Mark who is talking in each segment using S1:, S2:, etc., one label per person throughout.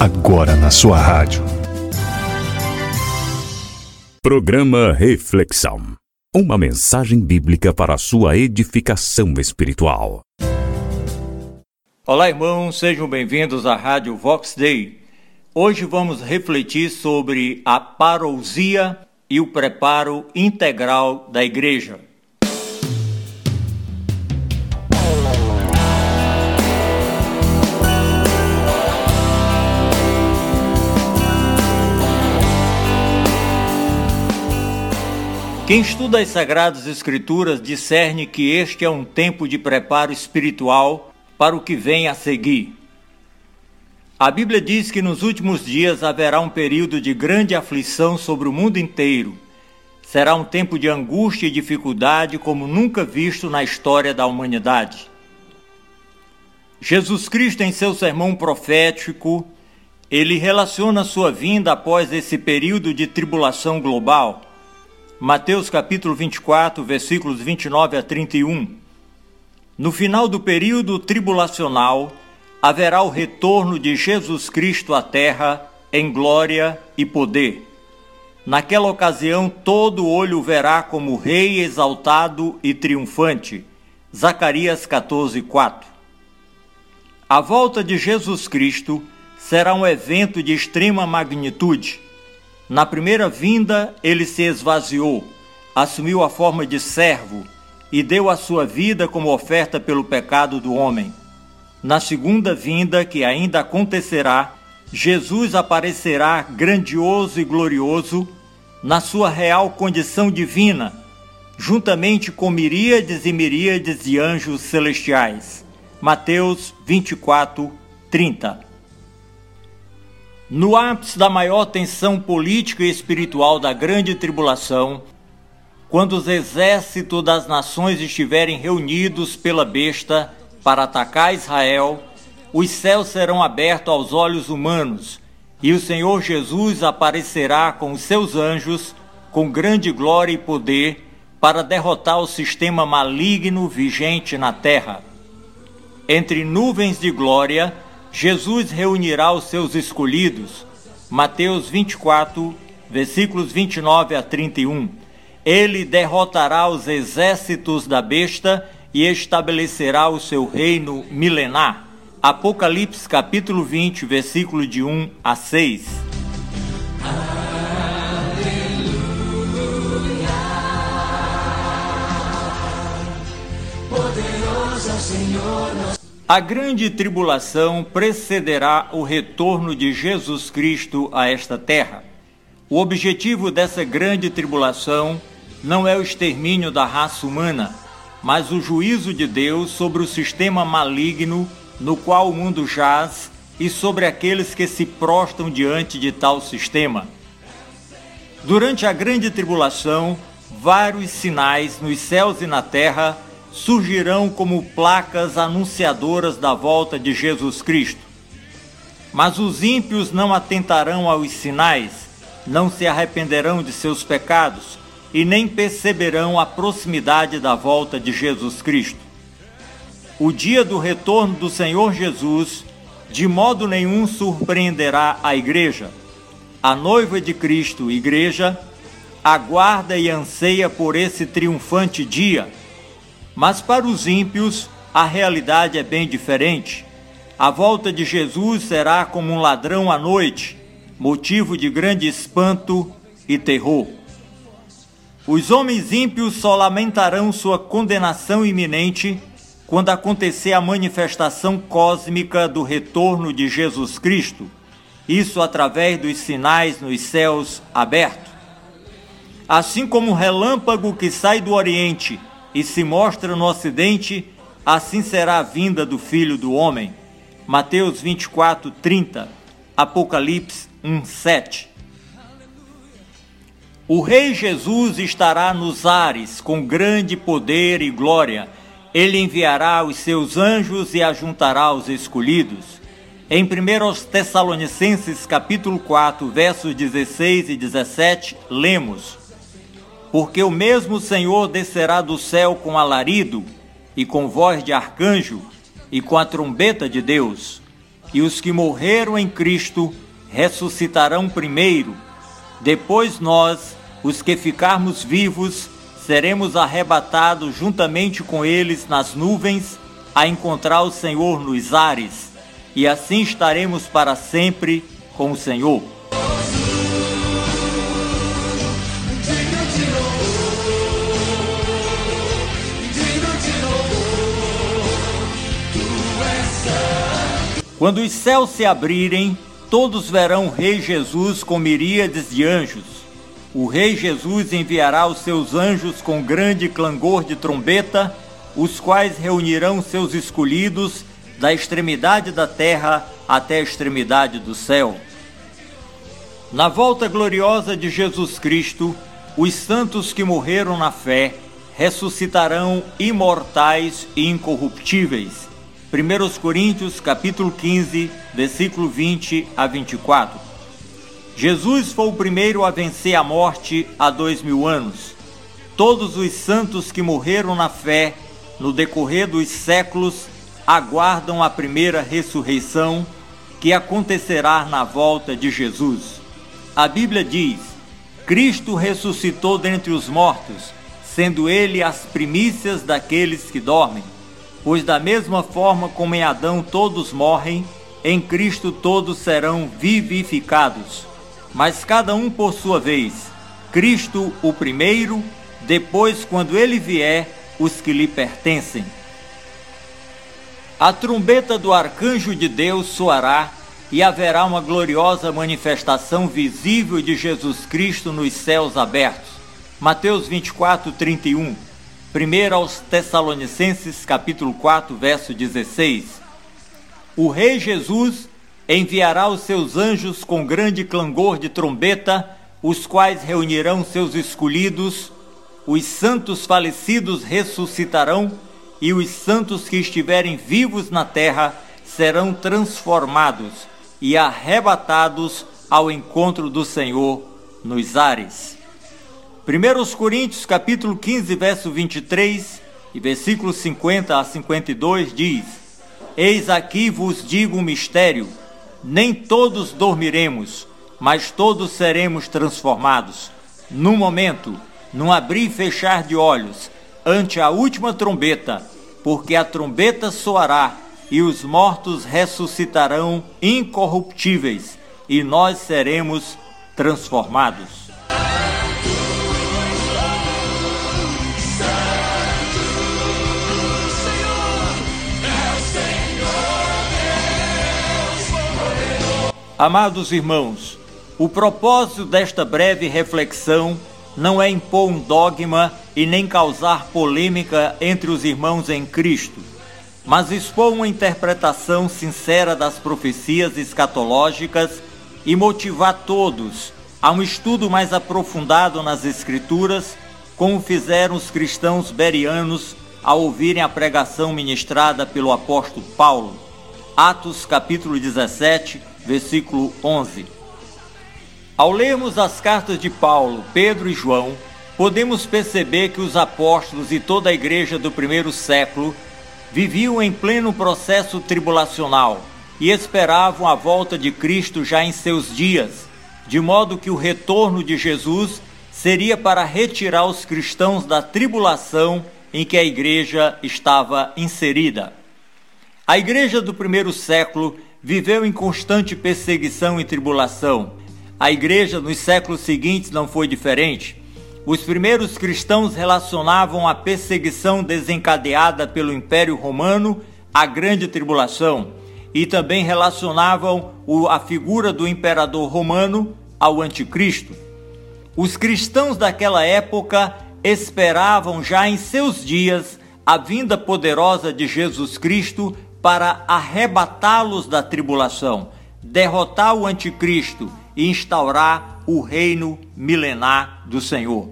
S1: agora na sua rádio.
S2: Programa Reflexão. Uma mensagem bíblica para a sua edificação espiritual.
S3: Olá, irmãos, sejam bem-vindos à Rádio Vox Dei. Hoje vamos refletir sobre a parousia e o preparo integral da igreja. Quem estuda as Sagradas Escrituras discerne que este é um tempo de preparo espiritual para o que vem a seguir. A Bíblia diz que nos últimos dias haverá um período de grande aflição sobre o mundo inteiro. Será um tempo de angústia e dificuldade como nunca visto na história da humanidade. Jesus Cristo, em seu sermão profético, ele relaciona sua vinda após esse período de tribulação global. Mateus capítulo 24, versículos 29 a 31. No final do período tribulacional, haverá o retorno de Jesus Cristo à terra em glória e poder. Naquela ocasião, todo olho o verá como rei exaltado e triunfante. Zacarias 14, 4. A volta de Jesus Cristo será um evento de extrema magnitude. Na primeira vinda, ele se esvaziou, assumiu a forma de servo e deu a sua vida como oferta pelo pecado do homem. Na segunda vinda, que ainda acontecerá, Jesus aparecerá grandioso e glorioso na sua real condição divina, juntamente com miríades e miríades de anjos celestiais. Mateus 24, 30. No ápice da maior tensão política e espiritual da grande tribulação, quando os exércitos das nações estiverem reunidos pela besta para atacar Israel, os céus serão abertos aos olhos humanos, e o Senhor Jesus aparecerá com os seus anjos com grande glória e poder para derrotar o sistema maligno vigente na terra. Entre nuvens de glória, Jesus reunirá os seus escolhidos. Mateus 24, versículos 29 a 31. Ele derrotará os exércitos da besta e estabelecerá o seu reino milenar. Apocalipse capítulo 20, versículo de 1 a 6. Poderoso é o Senhor nosso. A grande tribulação precederá o retorno de Jesus Cristo a esta terra. O objetivo dessa grande tribulação não é o extermínio da raça humana, mas o juízo de Deus sobre o sistema maligno no qual o mundo jaz e sobre aqueles que se prostram diante de tal sistema. Durante a grande tribulação, vários sinais nos céus e na terra surgirão como placas anunciadoras da volta de Jesus Cristo. Mas os ímpios não atentarão aos sinais, não se arrependerão de seus pecados e nem perceberão a proximidade da volta de Jesus Cristo. O dia do retorno do Senhor Jesus de modo nenhum surpreenderá a igreja. A noiva de Cristo, igreja, aguarda e anseia por esse triunfante dia. Mas para os ímpios, a realidade é bem diferente. A volta de Jesus será como um ladrão à noite, motivo de grande espanto e terror. Os homens ímpios só lamentarão sua condenação iminente quando acontecer a manifestação cósmica do retorno de Jesus Cristo, isso através dos sinais nos céus abertos. Assim como um relâmpago que sai do Oriente e se mostra no Ocidente, assim será a vinda do Filho do Homem. Mateus 24, 30, Apocalipse 1, 7. O Rei Jesus estará nos ares com grande poder e glória. Ele enviará os seus anjos e ajuntará os escolhidos. Em 1 Tessalonicenses capítulo 4, versos 16 e 17, lemos: Porque o mesmo Senhor descerá do céu com alarido, e com voz de arcanjo, e com a trombeta de Deus, e os que morreram em Cristo ressuscitarão primeiro. Depois nós, os que ficarmos vivos, seremos arrebatados juntamente com eles nas nuvens a encontrar o Senhor nos ares, e assim estaremos para sempre com o Senhor. Quando os céus se abrirem, todos verão o Rei Jesus com miríades de anjos. O Rei Jesus enviará os seus anjos com grande clangor de trombeta, os quais reunirão seus escolhidos da extremidade da terra até a extremidade do céu. Na volta gloriosa de Jesus Cristo, os santos que morreram na fé ressuscitarão imortais e incorruptíveis. 1 Coríntios capítulo 15, versículo 20 a 24. Jesus foi o primeiro a vencer a morte há 2000 anos. Todos os santos que morreram na fé no decorrer dos séculos aguardam a primeira ressurreição que acontecerá na volta de Jesus. A Bíblia diz: Cristo ressuscitou dentre os mortos, sendo ele as primícias daqueles que dormem. Pois da mesma forma como em Adão todos morrem, em Cristo todos serão vivificados. Mas cada um por sua vez, Cristo o primeiro, depois quando ele vier, os que lhe pertencem. A trombeta do arcanjo de Deus soará e haverá uma gloriosa manifestação visível de Jesus Cristo nos céus abertos. Mateus 24, 31. 1 aos Tessalonicenses, capítulo 4, verso 16. O Rei Jesus enviará os seus anjos com grande clangor de trombeta, os quais reunirão seus escolhidos, os santos falecidos ressuscitarão, e os santos que estiverem vivos na terra serão transformados e arrebatados ao encontro do Senhor nos ares. 1 Coríntios capítulo 15, verso 23 e versículos 50 a 52 diz: Eis aqui vos digo um mistério, nem todos dormiremos, mas todos seremos transformados. Num momento, num abrir e fechar de olhos, ante a última trombeta, porque a trombeta soará e os mortos ressuscitarão incorruptíveis, e nós seremos transformados. Amados irmãos, o propósito desta breve reflexão não é impor um dogma e nem causar polêmica entre os irmãos em Cristo, mas expor uma interpretação sincera das profecias escatológicas e motivar todos a um estudo mais aprofundado nas Escrituras, como fizeram os cristãos bereanos ao ouvirem a pregação ministrada pelo apóstolo Paulo. Atos capítulo 17, versículo 11. Ao lermos as cartas de Paulo, Pedro e João, podemos perceber que os apóstolos e toda a igreja do primeiro século viviam em pleno processo tribulacional e esperavam a volta de Cristo já em seus dias, de modo que o retorno de Jesus seria para retirar os cristãos da tribulação em que a igreja estava inserida. A igreja do primeiro século viveu em constante perseguição e tribulação. A igreja nos séculos seguintes não foi diferente. Os primeiros cristãos relacionavam a perseguição desencadeada pelo Império Romano à grande tribulação e também relacionavam a figura do imperador romano ao anticristo. Os cristãos daquela época esperavam já em seus dias a vinda poderosa de Jesus Cristo para arrebatá-los da tribulação, derrotar o anticristo e instaurar o reino milenar do Senhor.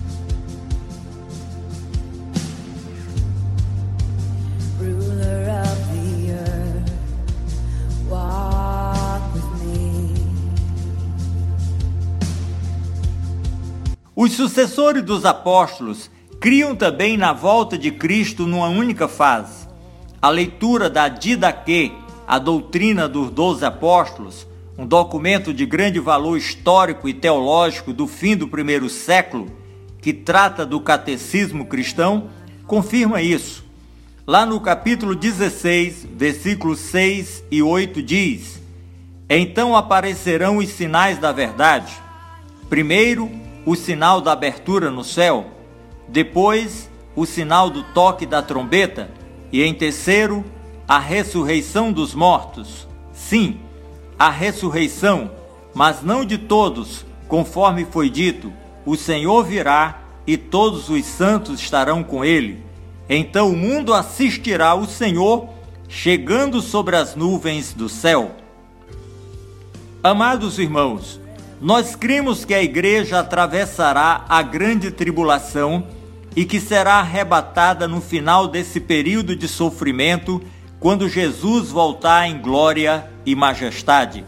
S3: Os sucessores dos apóstolos criam também na volta de Cristo numa única fase. A leitura da Didaquê, a doutrina dos 12 apóstolos, um documento de grande valor histórico e teológico do fim do primeiro século, que trata do catecismo cristão, confirma isso. Lá no capítulo 16, versículos 6 e 8 diz: Então aparecerão os sinais da verdade. Primeiro, o sinal da abertura no céu. Depois, o sinal do toque da trombeta. E em terceiro, a ressurreição dos mortos. Sim, a ressurreição, mas não de todos, conforme foi dito: o Senhor virá e todos os santos estarão com ele. Então o mundo assistirá o Senhor chegando sobre as nuvens do céu. Amados irmãos, nós cremos que a igreja atravessará a grande tribulação e que será arrebatada no final desse período de sofrimento, quando Jesus voltar em glória e majestade.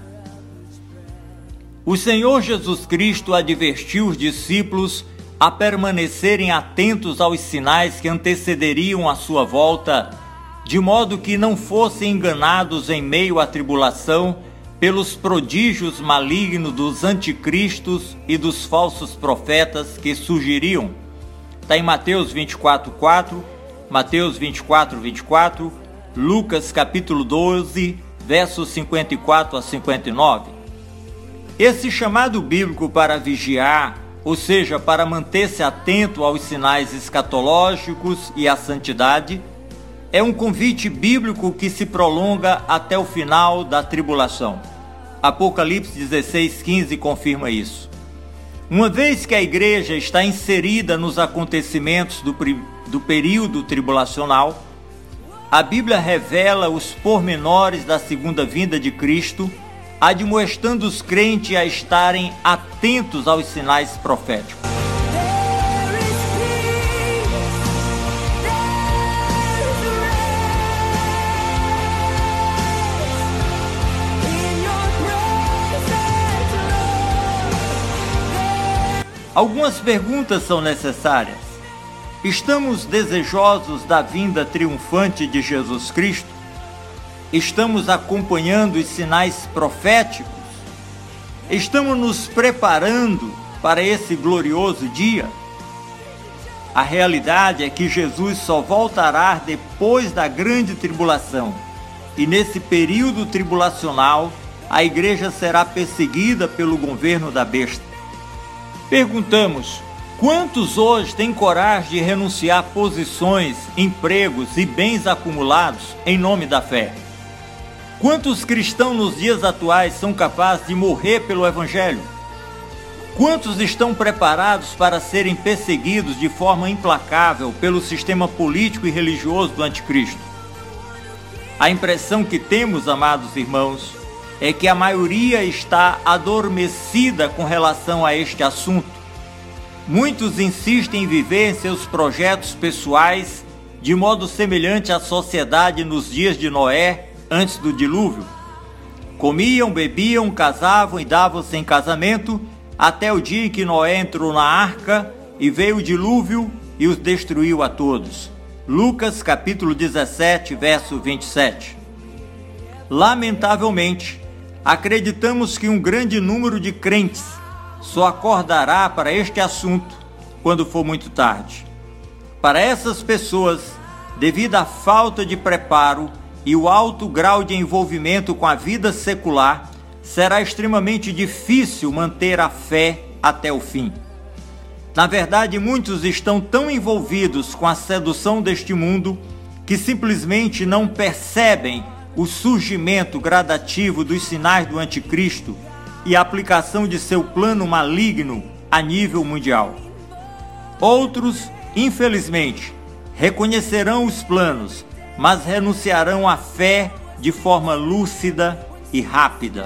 S3: O Senhor Jesus Cristo advertiu os discípulos a permanecerem atentos aos sinais que antecederiam a sua volta, de modo que não fossem enganados em meio à tribulação pelos prodígios malignos dos anticristos e dos falsos profetas que surgiriam. Está em Mateus 24:4, Mateus 24:24, Lucas capítulo 12, versos 54 a 59. Esse chamado bíblico para vigiar, ou seja, para manter-se atento aos sinais escatológicos e à santidade, é um convite bíblico que se prolonga até o final da tribulação. Apocalipse 16:15 confirma isso. Uma vez que a igreja está inserida nos acontecimentos do período tribulacional, a Bíblia revela os pormenores da segunda vinda de Cristo, admoestando os crentes a estarem atentos aos sinais proféticos. Algumas perguntas são necessárias. Estamos desejosos da vinda triunfante de Jesus Cristo? Estamos acompanhando os sinais proféticos? Estamos nos preparando para esse glorioso dia? A realidade é que Jesus só voltará depois da grande tribulação. E nesse período tribulacional, a igreja será perseguida pelo governo da besta. Perguntamos: quantos hoje têm coragem de renunciar posições, empregos e bens acumulados em nome da fé? Quantos cristãos nos dias atuais são capazes de morrer pelo Evangelho? Quantos estão preparados para serem perseguidos de forma implacável pelo sistema político e religioso do anticristo? A impressão que temos, amados irmãos, é que a maioria está adormecida com relação a este assunto. Muitos insistem em viver em seus projetos pessoais de modo semelhante à sociedade nos dias de Noé, antes do dilúvio. Comiam, bebiam, casavam e davam-se em casamento, até o dia em que Noé entrou na arca e veio o dilúvio e os destruiu a todos. Lucas capítulo 17, verso 27. Lamentavelmente, acreditamos que um grande número de crentes só acordará para este assunto quando for muito tarde. Para essas pessoas, devido à falta de preparo e o alto grau de envolvimento com a vida secular, será extremamente difícil manter a fé até o fim. Na verdade, muitos estão tão envolvidos com a sedução deste mundo que simplesmente não percebem o surgimento gradativo dos sinais do anticristo e a aplicação de seu plano maligno a nível mundial. Outros, infelizmente, reconhecerão os planos, mas renunciarão à fé de forma lúcida e rápida.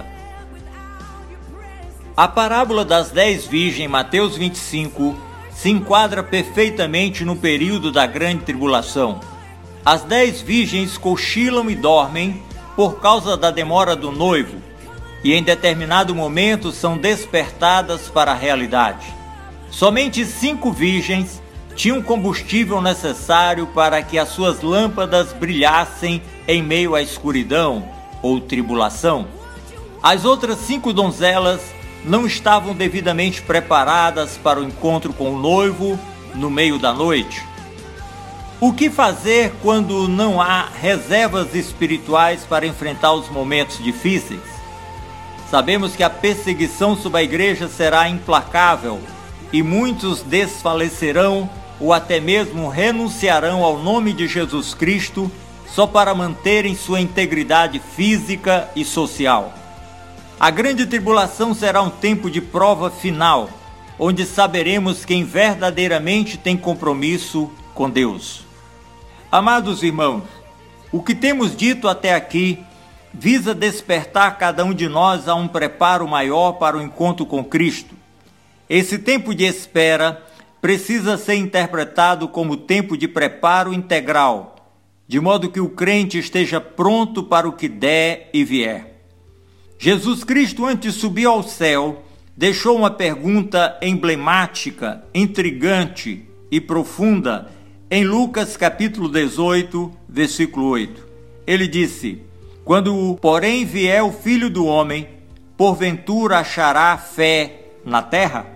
S3: A parábola das 10 virgens, Mateus 25, se enquadra perfeitamente no período da grande tribulação. As 10 virgens cochilam e dormem por causa da demora do noivo, e em determinado momento são despertadas para a realidade. Somente 5 virgens tinham combustível necessário para que as suas lâmpadas brilhassem em meio à escuridão, ou tribulação. As outras 5 donzelas não estavam devidamente preparadas para o encontro com o noivo no meio da noite. O que fazer quando não há reservas espirituais para enfrentar os momentos difíceis? Sabemos que a perseguição sobre a igreja será implacável e muitos desfalecerão ou até mesmo renunciarão ao nome de Jesus Cristo só para manterem sua integridade física e social. A grande tribulação será um tempo de prova final, onde saberemos quem verdadeiramente tem compromisso com Deus. Amados irmãos, o que temos dito até aqui visa despertar cada um de nós a um preparo maior para o encontro com Cristo. Esse tempo de espera precisa ser interpretado como tempo de preparo integral, de modo que o crente esteja pronto para o que der e vier. Jesus Cristo, antes de subir ao céu, deixou uma pergunta emblemática, intrigante e profunda em Lucas capítulo 18, versículo 8. Ele disse: "Quando, porém, vier o Filho do Homem, porventura achará fé na terra?"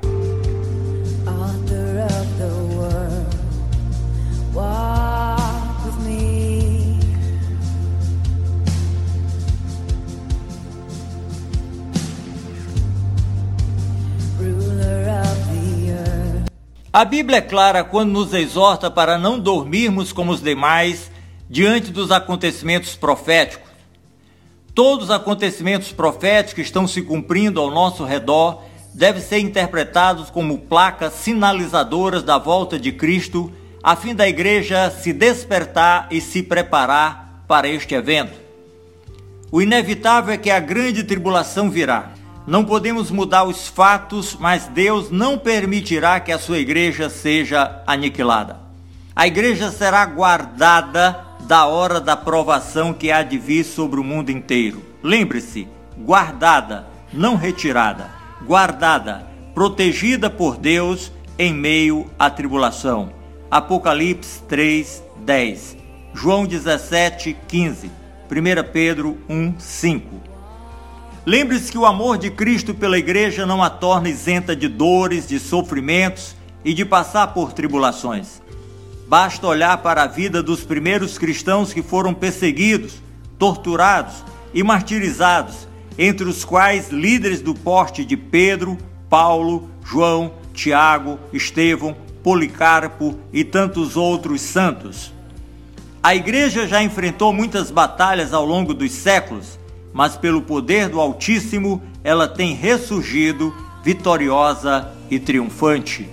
S3: A Bíblia é clara quando nos exorta para não dormirmos como os demais diante dos acontecimentos proféticos. Todos os acontecimentos proféticos que estão se cumprindo ao nosso redor devem ser interpretados como placas sinalizadoras da volta de Cristo, a fim da igreja se despertar e se preparar para este evento. O inevitável é que a grande tribulação virá. Não podemos mudar os fatos, mas Deus não permitirá que a sua igreja seja aniquilada. A igreja será guardada da hora da provação que há de vir sobre o mundo inteiro. Lembre-se, guardada, não retirada. Guardada, protegida por Deus em meio à tribulação. Apocalipse 3:10, João 17:15, 1 Pedro 1:5. Lembre-se que o amor de Cristo pela igreja não a torna isenta de dores, de sofrimentos e de passar por tribulações. Basta olhar para a vida dos primeiros cristãos que foram perseguidos, torturados e martirizados, entre os quais líderes do porte de Pedro, Paulo, João, Tiago, Estevão, Policarpo e tantos outros santos. A igreja já enfrentou muitas batalhas ao longo dos séculos, mas pelo poder do Altíssimo, ela tem ressurgido vitoriosa e triunfante.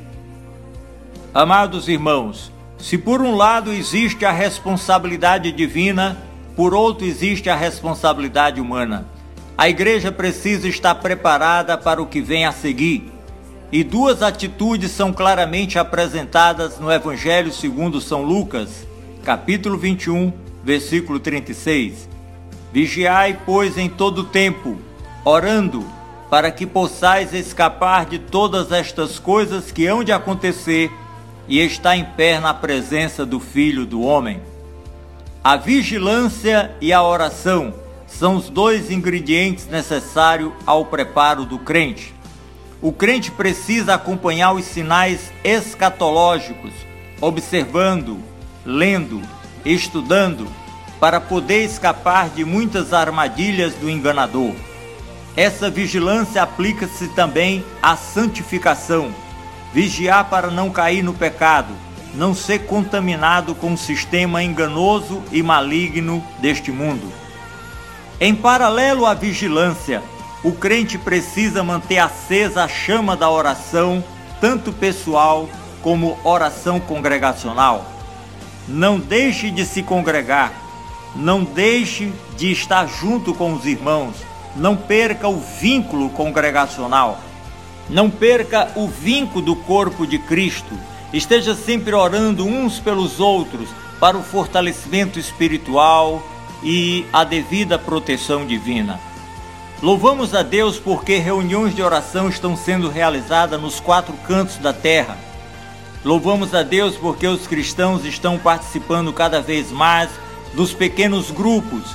S3: Amados irmãos, se por um lado existe a responsabilidade divina, por outro existe a responsabilidade humana. A igreja precisa estar preparada para o que vem a seguir. E 2 atitudes são claramente apresentadas no Evangelho segundo São Lucas, capítulo 21, versículo 36. Vigiai, pois, em todo tempo, orando, para que possais escapar de todas estas coisas que hão de acontecer e estar em pé na presença do Filho do Homem. A vigilância e a oração são os 2 ingredientes necessários ao preparo do crente. O crente precisa acompanhar os sinais escatológicos, observando, lendo, estudando, para poder escapar de muitas armadilhas do enganador. Essa vigilância aplica-se também à santificação, vigiar para não cair no pecado, não ser contaminado com o sistema enganoso e maligno deste mundo. Em paralelo à vigilância, o crente precisa manter acesa a chama da oração, tanto pessoal como oração congregacional. Não deixe de se congregar, não deixe de estar junto com os irmãos, não perca o vínculo congregacional, não perca o vínculo do corpo de Cristo. Esteja sempre orando uns pelos outros para o fortalecimento espiritual e a devida proteção divina. Louvamos a Deus porque reuniões de oração estão sendo realizadas nos 4 cantos da terra. Louvamos a Deus porque os cristãos estão participando cada vez mais dos pequenos grupos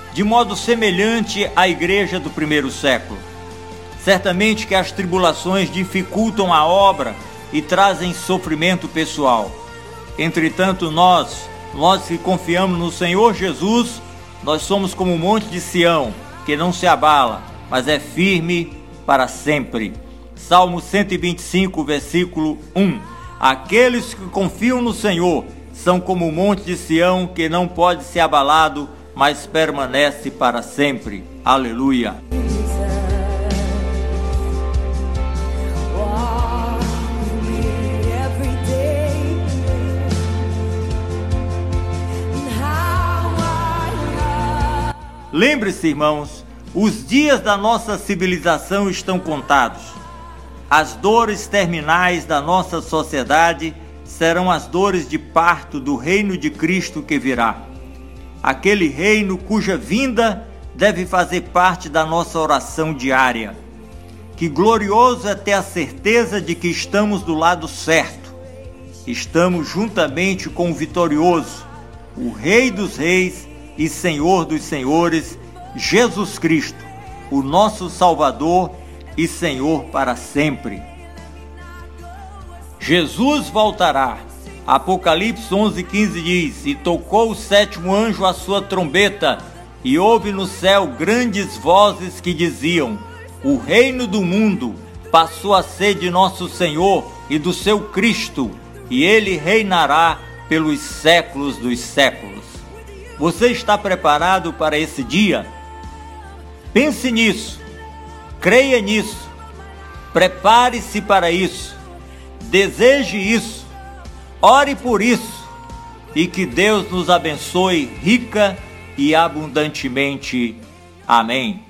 S3: de modo semelhante à igreja do primeiro século. Certamente que as tribulações dificultam a obra e trazem sofrimento pessoal. Entretanto, nós que confiamos no Senhor Jesus, nós somos como o monte de Sião, que não se abala, mas é firme para sempre. Salmo 125, versículo 1. Aqueles que confiam no Senhor são como o monte de Sião, que não pode ser abalado, mas permanece para sempre. Aleluia. Lembre-se, irmãos, os dias da nossa civilização estão contados. As dores terminais da nossa sociedade serão as dores de parto do reino de Cristo que virá. Aquele reino cuja vinda deve fazer parte da nossa oração diária. Que glorioso é ter a certeza de que estamos do lado certo. Estamos juntamente com o vitorioso, o Rei dos Reis e Senhor dos Senhores, Jesus Cristo, o nosso Salvador e Senhor para sempre. Jesus voltará. Apocalipse 11:15 diz: E tocou o sétimo anjo a sua trombeta, e houve no céu grandes vozes que diziam: O reino do mundo passou a ser de nosso Senhor e do seu Cristo, e ele reinará pelos séculos dos séculos. Você está preparado para esse dia? Pense nisso, creia nisso, prepare-se para isso, deseje isso, ore por isso, e que Deus nos abençoe rica e abundantemente. Amém.